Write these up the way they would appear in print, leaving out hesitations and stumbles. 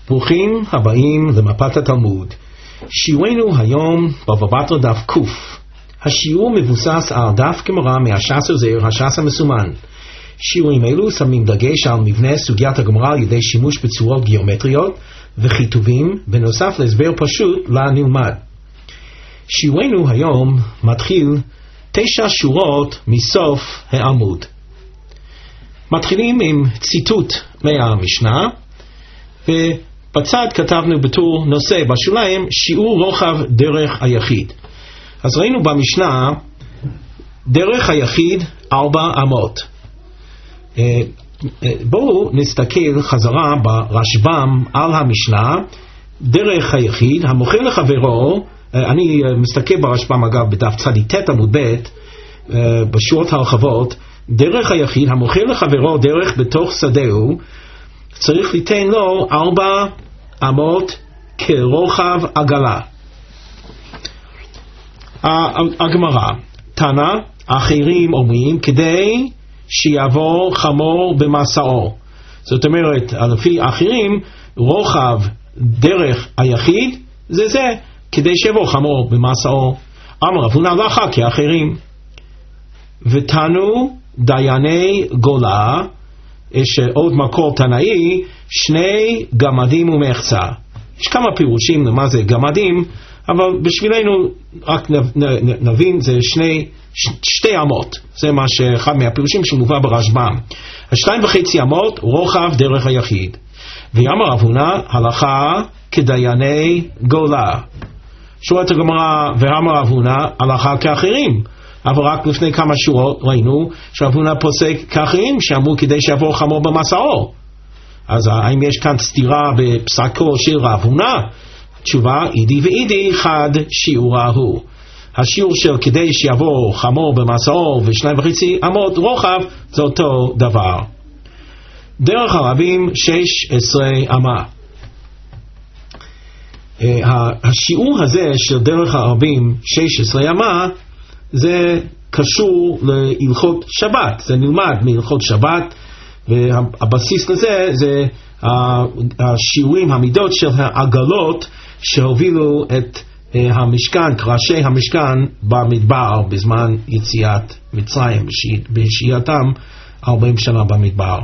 ברוכים הבאים למפת התלמוד. שיעורנו היום בבא בתרא דף ק. השיעור מבוסס על דף גמרא מהש"ס עוזר, הש"ס המסומן. שיעורים אלו שמים דגש על מבנה סוגיית הגמרא על ידי שימוש בצורות גיאומטריות וכיתובים, בנוסף להסבר פשוט לנלמד. שיעורנו היום מתחיל 9 שורות מסוף העמוד. מתחילים עם ציטוט מהמשנה, ובצד כתבנו בתור נושא בשוליים שיעור רוחב דרך היחיד. אז ראינו במשנה דרך היחיד 4 אמות. בואו נסתכל חזרה ברשב"ם על המשנה. דרך היחיד המוכר לחברו, אני מסתכל ברשב"ם אגב בדף צ"ט עמוד ב' בשורות הרחבות, דרך היחיד המוכר לחברו דרך בתוך שדהו צריך ליתן לו 4 אמות כרוחב עגלה. הגמרא, תנא, אחרים אומרים כדי שיעבור חמור במסעו. זאת אומרת, לפי אחרים, רוחב דרך היחיד זה כדי שיעבור חמור במסעו. אמר רב הונא לך כאחרים. ותנו דייני גולה, יש עוד מקור תנאי, 2 גמדים ומחצה. יש כמה פירושים למה זה גמדים, אבל בשבילנו רק נבין, זה 2 אמות. זה מה שאחד מהפירושים שמובא ברשב"ם. 2.5 אמות רוחב דרך היחיד. ואמר רב הונא הלכה כדייני גולה. שורת הגמרא, ואמר רב הונא הלכה כאחרים. אבל רק לפני כמה שורות ראינו שרב הונא פוסק כאחרים שאמרו כדי שיעבור חמור במסעו. אז האם יש כאן סתירה בפסקו של רב הונא? תשובה, אידי ואידי חד שיעורה הוא. השיעור של כדי שיעבור חמור במסעו ו2.5 אמות רוחב זה אותו דבר. דרך הרבים 16 אמה. השיעור הזה של דרך הרבים 16 אמה זה קשור להלכות שבת, זה נלמד מהלכות שבת, והבסיס לזה זה השיעורים, המידות של העגלות שהובילו את המשכן, קרשי המשכן במדבר בזמן יציאת מצרים, בשהייתם 40 שנה במדבר.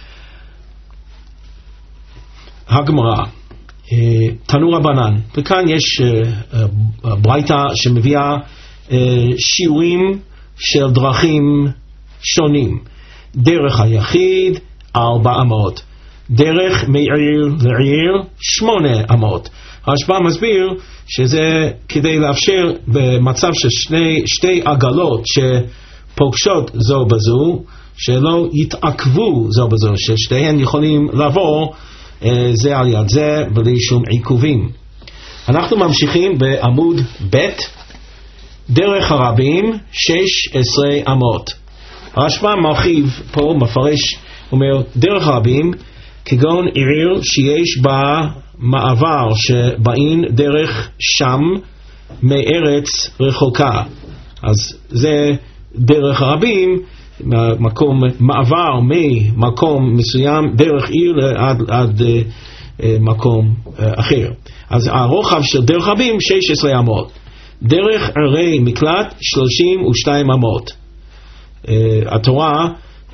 הגמרא, תנו רבנן, וכאן יש ברייתא שמביאה שיעורים של דרכים שונים. דרך היחיד 4 אמות, דרך מעיר לעיר 8 אמות. הרשב"ם מסביר שזה כדי לאפשר במצב של שתי עגלות שפוגשות זו בזו, שלא יתעכבו זו בזו, ששתיהן יכולים לעבור זה על יד זה בלי שום עיכובים. אנחנו ממשיכים בעמוד ב', דרך הרבים 16 אמות. הרשב"ם מרחיב פה, מפרש, אומר דרך הרבים כגון עיר שיש בה מעבר שבאים דרך שם מארץ רחוקה. אז זה דרך הרבים, מקום מעבר ממקום מסוים דרך עיר עד מקום אחר. אז הרוחב של דרך הרבים 16 אמות. דרך ערי מקלט 32 אמות. התורה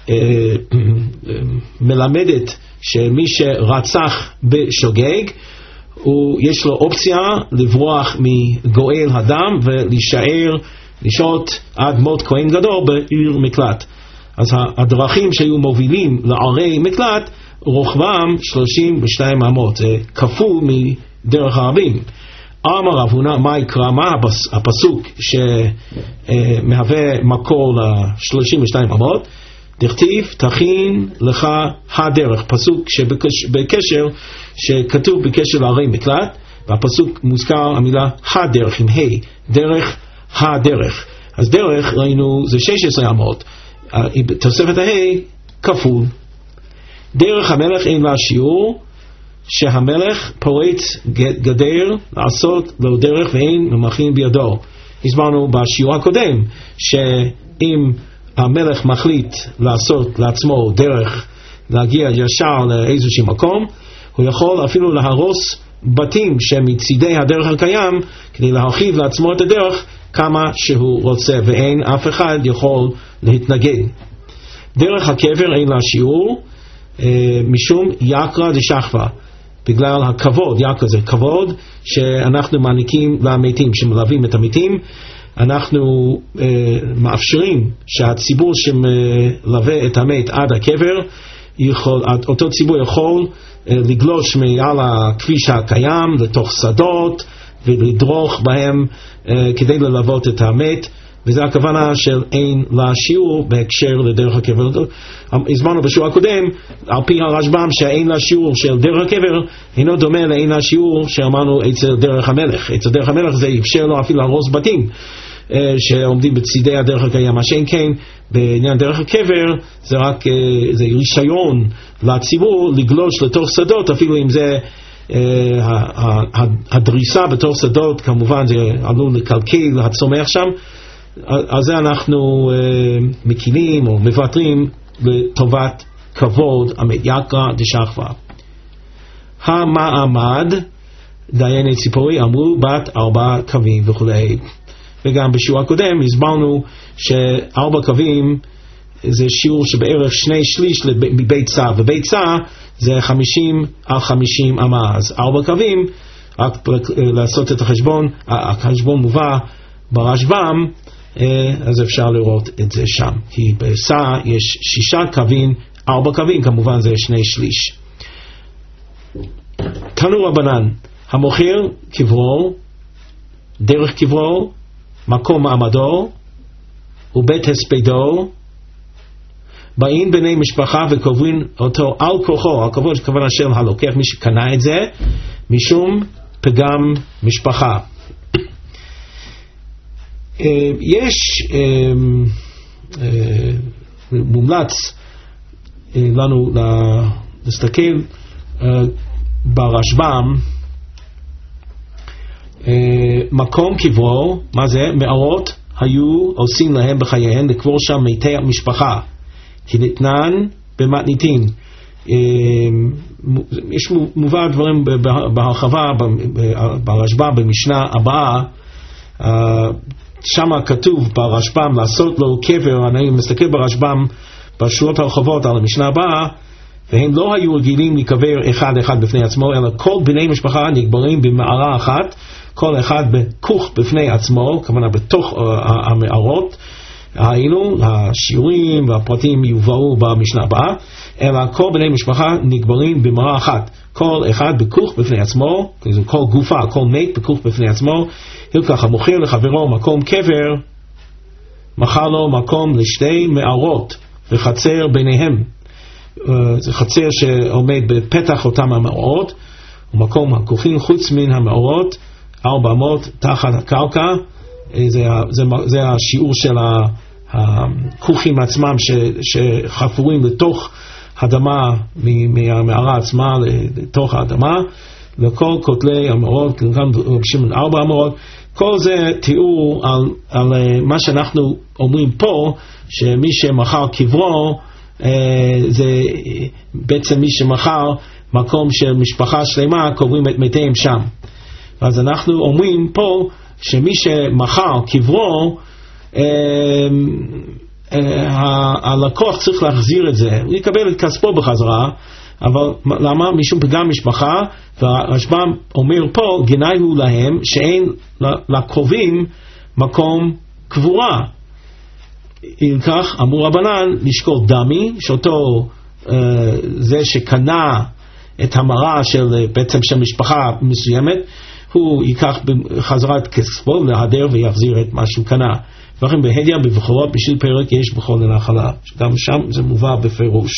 מלמדת שמי שרצח בשוגג יש לו אופציה לברוח מגואל הדם ולהישאר לשהות עד מות כהן גדול בעיר מקלט. אז הדרכים שהיו מובילים לערי מקלט רוחבם 32 אמות, זה כפול מדרך הרבים. אמר רב הונא, מה יקרא, מה הפסוק שמהווה מקור ל-32 אמות? דכתיב תכין לך הדרך, פסוק שבקשר, שכתוב בקשר לערי מקלט, והפסוק מוזכר המילה הדרך עם ה', דרך הדרך. אז דרך ראינו זה 16 אמות, תוספת ה' כפול. דרך המלך אין לה שיעור, שהמלך פורץ גדר לעשות לו דרך ואין ממחין בידו. הסברנו בשיעור הקודם שאם המלך מחליט לעשות לעצמו דרך להגיע ישר לאיזשהו מקום, הוא יכול אפילו להרוס בתים שמצידי הדרך הקיים כדי להרחיב לעצמו את הדרך כמה שהוא רוצה, ואין אף אחד יכול להתנגד. דרך הקבר אין לה שיעור משום יקרא דשכבה, בגלל הכבוד. יקרא זה כבוד שאנחנו מעניקים למתים, שמלווים את המתים. אנחנו מאפשרים שהציבור שמלווה את המת עד הקבר, אותו ציבור יכול לגלוש מעל הכביש הקיים לתוך שדות ולדרוך בהם כדי ללוות את המת, וזה הכוונה של אין לה שיעור בהקשר לדרך הקבר. הזמנו בשיעור הקודם על פי הרשב"ם שאין לה שיעור של דרך הקבר אינו דומה לאין לה שיעור שאמרנו אצל דרך המלך. אצל דרך המלך זה אפשר לו אפילו להרוס בתים שעומדים בצידי הדרך הקיים, מה שאין כן בעניין דרך הקבר זה רק זה רישיון לציבור לגלוש לתוך שדות, אפילו אם זה הדריסה בתוך שדות כמובן זה עלול לקלקל הצומח שם, על זה אנחנו מקילים או מוותרים לטובת כבוד המת. יקרא דשכבה. המעמד דייני ציפורי אמרו בת 4 קווים וכולי. וגם בשיעור הקודם הסברנו ש4 קווים זה שיעור שבערך 2/3 מביצה, וביצה זה 50 על 50 אמה, אז 4 קווים, רק לעשות את החשבון, החשבון מובא ברשב"ם, אז אפשר לראות את זה שם, כי ביצה יש 6 קווים, 4 קווים כמובן זה 2/3. תנו רבנן, המוכר קברו, דרך קברו, מקום מעמדו ובית הספדו, באים בני משפחה וקוברים אותו על כוחו, על כוחו הכוונה של הלוקח, מי שקנה את זה, משום פגם משפחה. יש מומלץ לנו להסתכל ברשב"ם מקום קברו, מה זה? מערות היו עושים להם בחייהם לקבור שם מתי המשפחה כי ניתנן במתניתין. יש מובא דברים בהרחבה ברשב"ם במשנה הבאה, שם כתוב ברשב"ם לעשות לו קבר. אני מסתכל ברשב"ם בשורות הרחבות על המשנה הבאה, והם לא היו רגילים לקבר אחד אחד בפני עצמו, אלא כל בני משפחה נקברים במערה אחת, כל אחד בכוך בפני עצמו, כמובן בתוך המערות. היינו, השיעורים והפרטים יובאו במשנה הבאה, אלא כל בני משפחה נקברים במערה אחת, כל אחד בכוך בפני עצמו, כל גופה, כל מת בכוך בפני עצמו. הלקח המוכר לחברו מקום קבר, מכר לו מקום לשתי מערות וחצר ביניהם. זה חצר שעומד בפתח אותם המערות, ומקום הכוכים חוץ מן המערות 400 תחת הקרקע. זה השיעור של הכוכים עצמם שחפורים לתוך האדמה, מהמערה עצמה לתוך האדמה, לכל כותלי המערות, כאן רבשים 4 המערות. כל זה תיאור על מה שאנחנו אומרים פה, שמי שמכר קברו זה בעצם מי שמכר מקום של משפחה שלמה קוברים את מתיהם שם. אז אנחנו אומרים פה שמי שמכר קברו, הלקוח צריך להחזיר את זה, הוא יקבל את כספו בחזרה. אבל למה? משום פגם משפחה, והרשב"ם אומר פה גנאי הוא להם שאין לקרובים מקום קבורה. אם כך אמרו רבנן לשקול דמי, שאותו זה שקנה את המרה של בעצם של משפחה מסוימת, הוא ייקח בחזרה את כספו להדר ויחזיר את מה שהוא קנה. ולכן בהדיה בבחורות בשביל פרק יש בכל לנחלה, גם שם זה מובא בפירוש.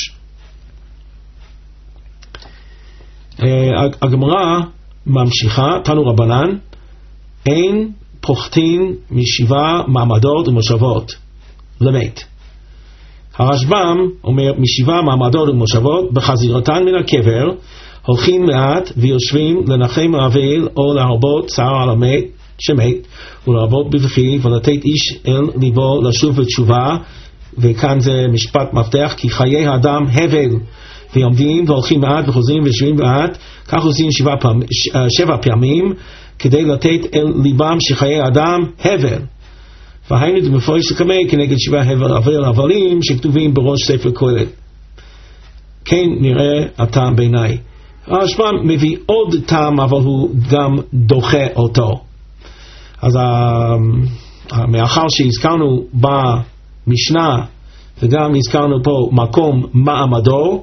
הגמרא ממשיכה, תנו רבנן, אין פוחתין משבעה מעמדות ומושבות למת. הרשב"ם אומר משבעה מעמדות ומושבות בחזירתן מן הקבר הולכים לאט ויושבים לנחם אבל או להרבות צער על המת שמת ולהרבות בבכי ולתת איש אל ליבו לשוב בתשובה. וכאן זה משפט מפתח, כי חיי האדם הבל ועומדים והולכים מעט וחוזרים ויושבים מעט, כך עושים 7 פעמים, כדי לתת אל ליבם שחיי האדם הבל. והיינו דמפורש לקמא כנגד 7 הבלים שכתובים בראש ספר קהלת. כן נראה הטעם בעיניי. הרשב"ם מביא עוד טעם, אבל הוא גם דוחה אותו. אז מאחר שהזכרנו במשנה וגם הזכרנו פה מקום מעמדו,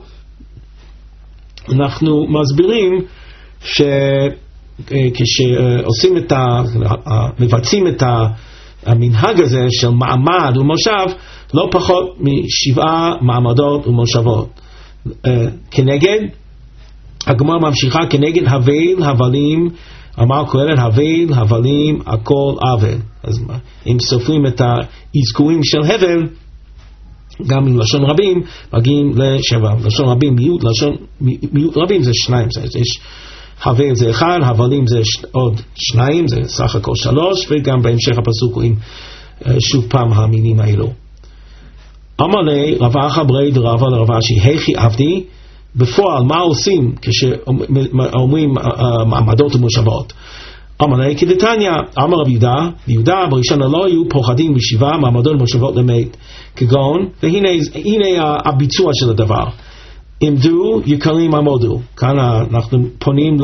אנחנו מסבירים שכשעושים מבצעים את המנהג הזה של מעמד ומושב, לא פחות מ7 מעמדות ומושבות. כנגד, הגמרא ממשיכה, כנגד הבל הבלים, אמר קהלת הבל הבלים הכל אבל. אז אם סופרים את האזכורים של הבל, גם עם לשון רבים, מגיעים ל7. לשון רבים מיעוט רבים זה 2. יש הבל זה 1, הבלים זה עוד 2, זה סך הכל 3, וגם בהמשך הפסוק רואים שוב פעם המינים האלו. אמר לי רב אחא ברי דרבא לרב אשי, היכי עבדי, בפועל מה עושים כשאומרים מעמדות ומושבות? אמר לי כדתניא, אמר רב יהודה, בראשונה לא היו פוחדים ב7 מעמדות ומושבות למת, כגון, והנה הביצוע של הדבר. עמדו יקרים עמודו. כאן אנחנו פונים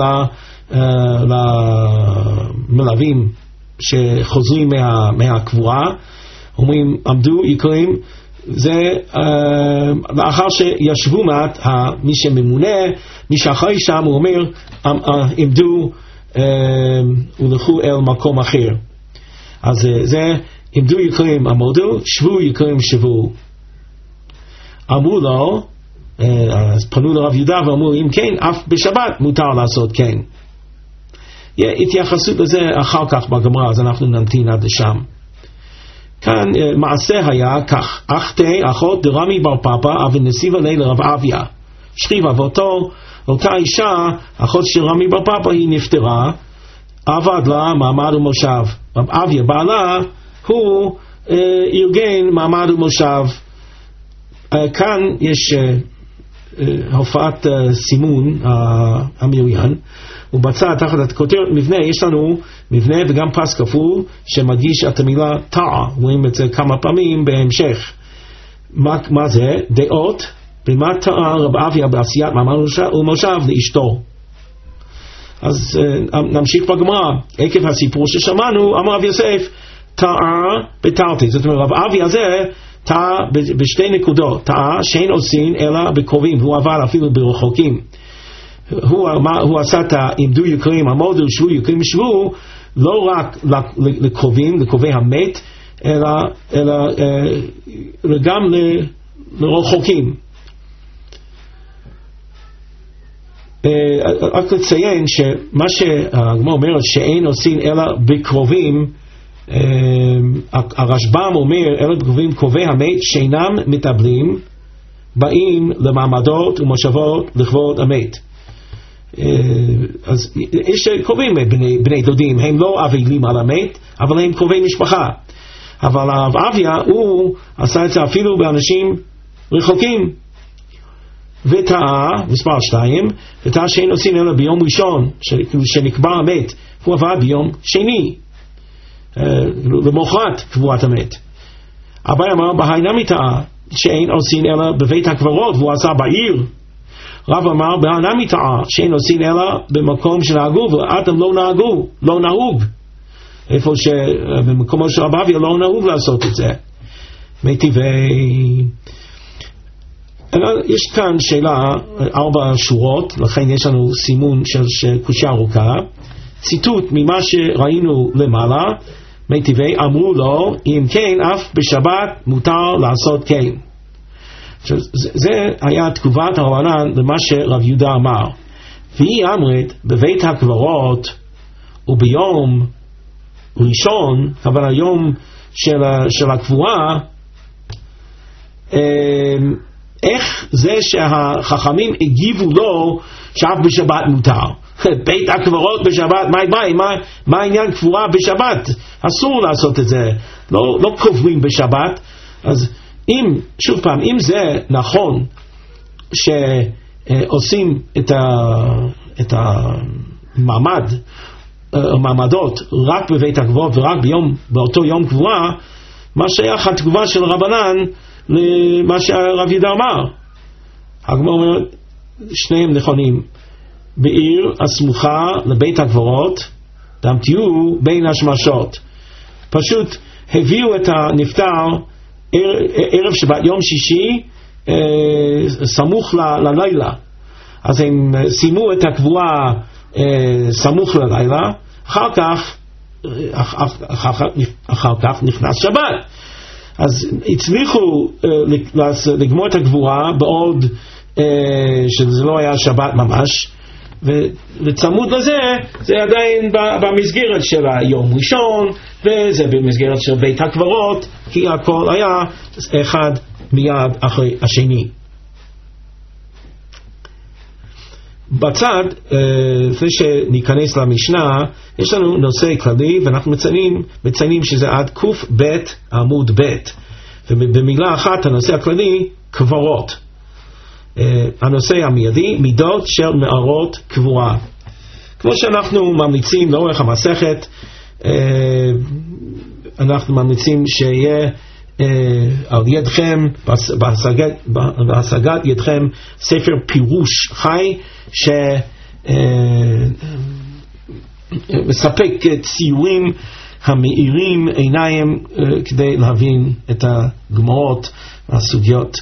למלווים שחוזרים מהקבורה, אומרים עמדו יקרים, זה לאחר שישבו מעט מי שממונה, מי שאחראי שם, הוא אומר עמדו ולכו אל מקום אחר. אז זה עמדו יקרים עמודו, שבו יקרים שבו. אמרו לו, אז פנו לרב יהודה ואמרו, אם כן, אף בשבת מותר לעשות כן. התייחסות לזה אחר כך בגמרא, אז אנחנו נמתין עד לשם. כאן מעשה היה כך, אחתי אחות דרמי בר פאפא אבל נסיבה לי לרב אביה. שכיבה ואותה אישה, אחות של רמי בר פאפא, היא נפטרה, עבד לה מעמד ומושב. רב אביה בעלה, הוא ארגן מעמד ומושב. כאן יש הופעת סימון המעוין, ובצד תחת הכותרת מבנה יש לנו מבנה וגם פס כפול שמדגיש את המילה תא, רואים את זה כמה פעמים בהמשך. מה זה? דעות, במה תא רב אביה בעשיית מעמד ומושב לאשתו. אז נמשיך בגמרא, עקב הסיפור ששמענו, אמר רב יוסף תא בתרתי, זאת אומרת רב אביה זה תא בשתי נקודות, תא שאין עושים אלא בקרובים, הוא עבר אפילו ברחוקים. הוא עשה את עמדו יקרים עמודו, שבו יקרים שבו, לא רק לקרובים, לקרובי המת, אלא גם לרחוקים. רק לציין שמה שהגמרא אומרת שאין עושים אלא בקרובים, הרשב"ם אומר אלא בקרובים קרובי המת שאינם מתאבלים, באים למעמדות ומושבות לכבוד המת. אז יש קרובים בני דודים, הם לא אבלים על המת, אבל הם קרובי משפחה. אבל הרב אביה הוא עשה את זה אפילו באנשים רחוקים. וטעה, מספר 2, וטעה שאין עושים אלא ביום ראשון שנקבע המת, הוא עבד ביום שני למחרת קבורת המת. אביי אמר בהינמי טעה שאין עושים אלא בבית הקברות, והוא עשה בעיר. רב אמר בהינמי טעה שאין עושים אלא במקום שנהגו, ואתם לא נהוג איפה שבמקומו של רב אביה לא נהוג לעשות את זה. מטיבי, יש כאן שאלה 4 שורות, לכן יש לנו סימון של קושיה ארוכה. ציטוט ממה שראינו למעלה, מטיבי אמרו לו אם כן אף בשבת מותר לעשות כן. זה היה תגובת הרבנן למה שרב יהודה אמר. והיא אמרת בבית הקברות וביום ראשון, אבל היום של הקבורה, איך זה שהחכמים הגיבו לו שאף בשבת מותר? בית הקברות בשבת, מה העניין קבורה בשבת? אסור לעשות את זה, לא קוברים בשבת. אז שוב פעם, אם זה נכון עושים את המעמדות רק בבית הקברות ורק באותו יום קבורה, מה שייך התגובה של רבנן למה שהרב יהודה אמר? הגמרא אומרת, שניהם נכונים. בעיר הסמוכה לבית הקברות תהיו בין השמשות. פשוט הביאו את הנפטר ערב שבת יום שישי סמוך ללילה, אז הם סיימו את הקבורה סמוך ללילה, אחר כך נכנס שבת, אז הצליחו לגמור את הקבורה בעוד שזה לא היה שבת ממש, וצמוד לזה זה עדיין במסגרת של היום ראשון, וזה במסגרת של בית הקברות, כי הכל היה אחד מיד אחרי השני. בצד, לפני שניכנס למשנה, יש לנו נושא כללי, ואנחנו מציינים שזה עד קוף בית עמוד בית, ובמילה אחת הנושא הכללי, קברות. הנושא המיידי, מידות של מערות קבורה. כמו שאנחנו ממליצים לאורך המסכת, אנחנו ממליצים שיהיה על ידכם, בהשגת ידכם, ספר פירוש חי שמספק ציורים המאירים עיניים כדי להבין את הגמרות והסוגיות.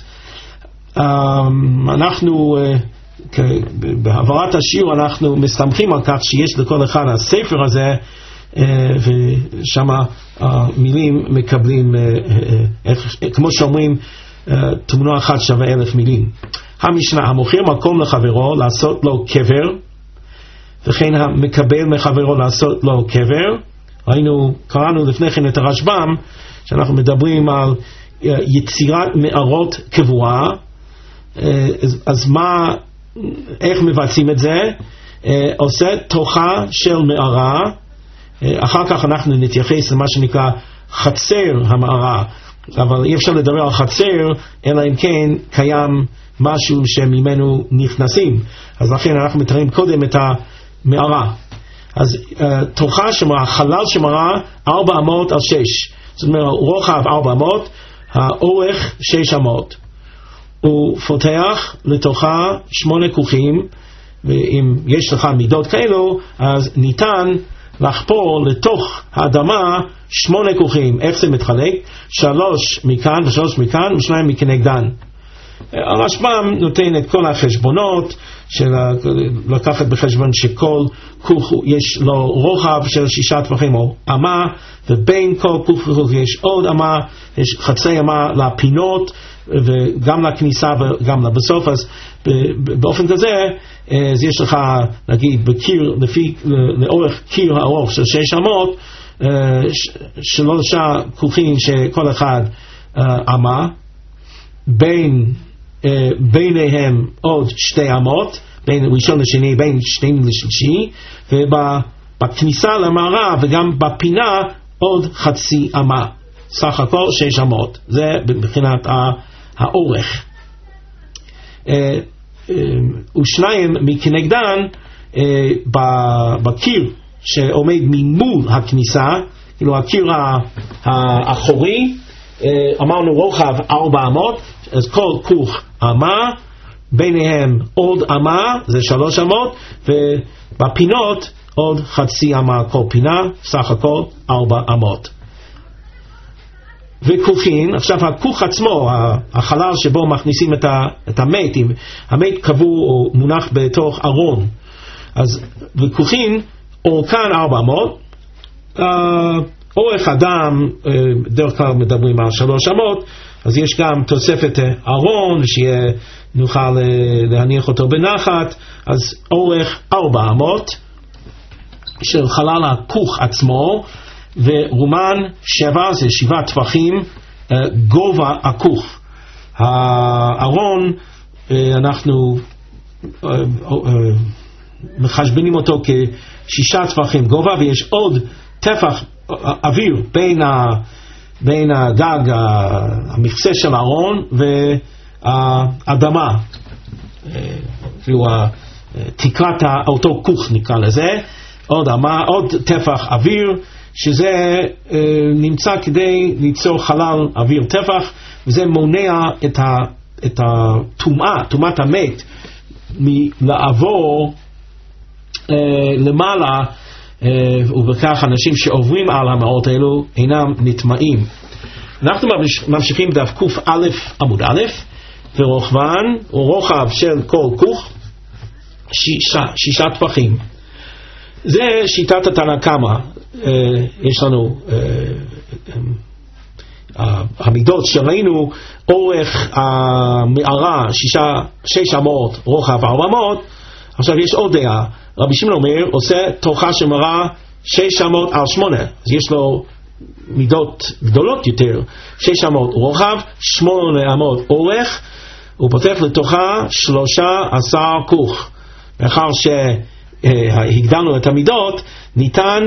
אנחנו בעברת השיעור אנחנו מסתמכים על כך שיש לכל אחד הספר הזה, ושם המילים מקבלים, כמו שאומרים, תמונה אחת שווה 1,000 מילים. המשנה, המוכר מקום לחברו לעשות לו קבר, וכן המקבל מחברו לעשות לו קבר. קראנו לפני כן את הרשב"ם, שאנחנו מדברים על יצירת מערות קבורה. אז איך מבצעים את זה? עושה תוכה של מערה, אחר כך אנחנו נתייחס למה שנקרא חצר המערה, אבל אי אפשר לדבר על חצר אלא אם כן קיים משהו שממנו נכנסים, אז לכן אנחנו מתארים קודם את המערה. אז תוכה שמערה, חלל שמערה 400 על 6, זאת אומרת רוחב 400, האורך 600. הוא פותח לתוכה 8 כוכים, ואם יש לך מידות כאלו אז ניתן לחפור לתוך האדמה 8 כוכים. איך זה מתחלק? 3 מכאן ו3 מכאן ו2 מכנגדן. הרשב"ם נותן את כל החשבונות, לקחת בחשבון שכל כוך יש לו רוחב של 6 טפחים או אמה, ובין כל כוך וכוך יש עוד אמה, יש חצי אמה לפינות וגם לכניסה וגם לבסוף. אז באופן כזה, אז יש לך נגיד בקיר, לאורך קיר הארוך של 600, 3 כוכים שכל אחד אמה, ביניהם עוד 2 אמות, בין ראשון לשני, בין שני לשלישי, ובכניסה למערה וגם בפינה עוד חצי אמה, סך הכל 6 אמות. זה מבחינת האורך. ושניים מכנגדן בקיר שעומד ממול הכניסה, כאילו הקיר האחורי, אמרנו רוחב 400, אז כל כוך אמה, ביניהם עוד אמה, זה 3 אמות, ובפינות עוד חצי אמה כל פינה, סך הכל 4 אמות. וכוכין, עכשיו הכוך עצמו, החלל שבו מכניסים את המת, המת קבור או מונח בתוך ארון, אז וכוכין אורכן 400, אורך אדם, דרך כלל מדברים על 300, אז יש גם תוספת ארון, שנוכל להניח אותו בנחת, אז אורך 400 של חלל הכוך עצמו, ורומן 7, זה 7 טפחים, גובה הכוך. הארון, אנחנו מחשבנים אותו כ6 טפחים גובה, ויש עוד טפח אוויר בין הגג, המכסה של הארון והאדמה. אפילו תקרת אותו כוך נקרא לזה, עוד אמה, עוד טפח אוויר, שזה נמצא כדי ליצור חלל אוויר טפח, וזה מונע את הטומאה, טומאת המת, מלעבור למעלה, ובכך אנשים שעוברים על המעות האלו אינם נטמעים. אנחנו ממשיכים דף קוף א' עמוד א', ורוחבן הוא רוחב של כל כוך 6 טפחים. זה שיטת התנא קמא. יש לנו המידות שראינו, אורך המערה 600, רוחב 400. עכשיו יש עוד דעה, רבי שמעון אומר עושה תוכה של מערה 600 על 8, אז יש לו מידות גדולות יותר, 600 רוחב, 800 אורך, הוא פותח לתוכה 13 כוך. מאחר שהגדלנו את המידות, ניתן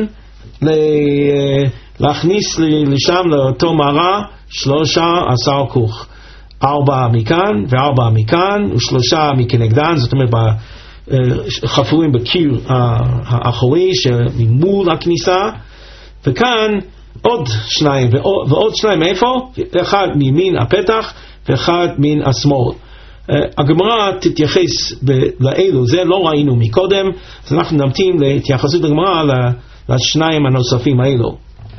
להכניס לשם לאותו מערה 13 כוך, 4 מכאן ו4 מכאן ו3 מכנגדן, זאת אומרת חפורים בקיר האחורי שממול הכניסה, וכאן עוד 2 ועוד 2 מאיפה? אחד מימין הפתח ואחד מן השמאל. הגמרא תתייחס לאלו, זה לא ראינו מקודם, אז אנחנו נמתין להתייחסות הגמרא לשניים הנוספים האלו.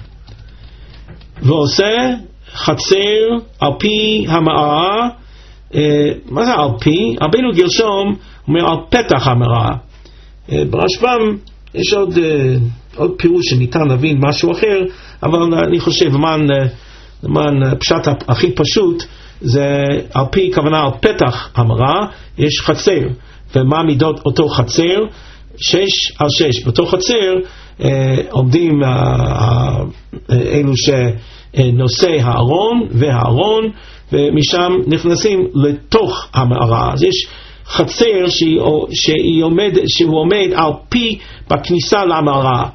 ועושה חצר על פי המערה. מה זה על פי? רבנו גרשום אומר על פתח המערה. ברשב"ם יש עוד פירוש שניתן להבין משהו אחר, אבל אני חושב למען פשט הכי פשוט, זה על פי כוונה על פתח המערה, יש חצר, ומה מידות אותו חצר? 6 על 6. בתוך חצר עומדים אלו שנושא הארון והארון, ומשם נכנסים לתוך המערה. אז יש חצר שהוא עומד על פי בכניסה למערה,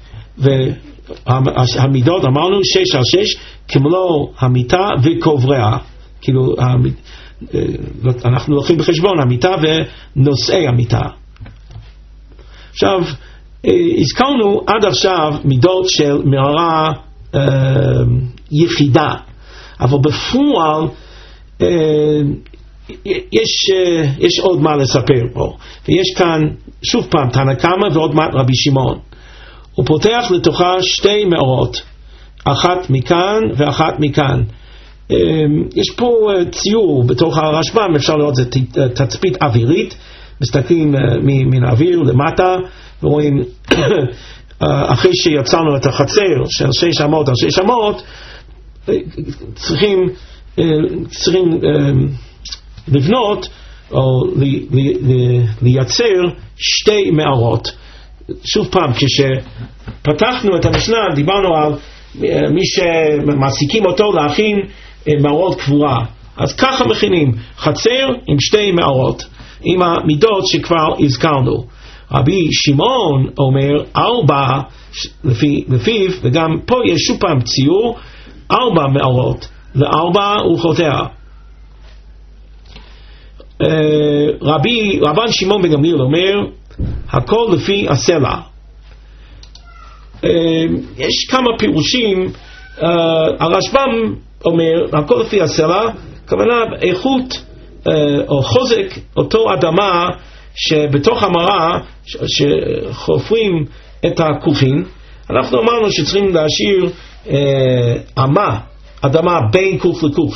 והמידות אמרנו 6 על 6 כמלוא המיטה וקובריה, כאילו אנחנו לוקחים בחשבון המיטה ונושאי המיטה. עכשיו הזכרנו עד עכשיו מידות של מערה יחידה, אבל בפועל יש עוד מה לספר פה, ויש כאן שוב פעם תנא קמא ועוד מעט רבי שמעון. הוא פותח לתוכה 2 מערות, אחת מכאן ואחת מכאן. יש פה ציור בתוך הרשב"ם, אפשר לראות, זה תצפית אווירית, מסתכלים מן האוויר למטה ורואים אחרי שיצרנו את החצר של 600 על 600 צריכים לבנות או לייצר 2 מערות. שוב פעם, כשפתחנו את המשנה דיברנו על מי שמעסיקים אותו להכין מערות קבורה, אז ככה מכינים חצר עם 2 מערות עם המידות שכבר הזכרנו. רבי שמעון אומר 4 לפיו, וגם פה יש שוב פעם ציור 4 מערות, ל4 הוא חוטא. רבן שמעון בן גמליאל אומר הכל לפי הסלע. יש כמה פירושים. הרשב"ם אומר הכל לפי הסלע, כוונה איכות או חוזק אותו אדמה שבתוך המערה שחופרים את הכוכין. אנחנו אמרנו שצריכים להשאיר אדמה בין כוך לכוך,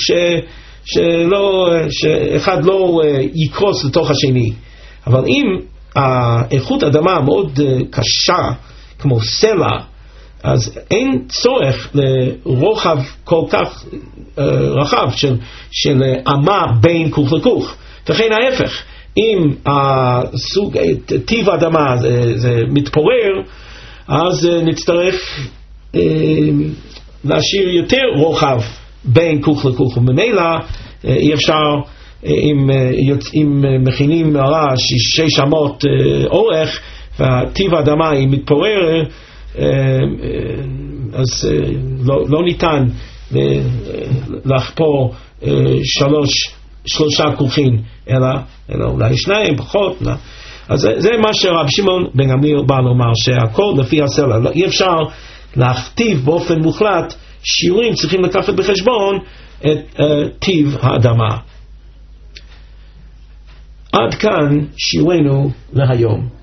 שאחד לא יקרוס לתוך השני. אבל אם האיכות אדמה מאוד קשה כמו סלע, אז אין צורך לרוחב כל כך רחב של אמה בין כוך לכוך. וכן ההפך, אם הסוג טיב האדמה זה מתפורר, אז נצטרך להשאיר יותר רוחב בין כוך לכוך, וממילא אי אפשר, אם מכינים מערה 600 אורך והטיב האדמה היא מתפורר, אז לא ניתן לחפור 3 3 כוכים, אלא אולי 2 פחות. אז זה מה שרב שמעון בן גמליאל בא לומר, שהכל לפי הסלע. אי אפשר להכתיב באופן מוחלט, שיעורים צריכים לקחת בחשבון את טיב האדמה. עד כאן שיעורנו להיום.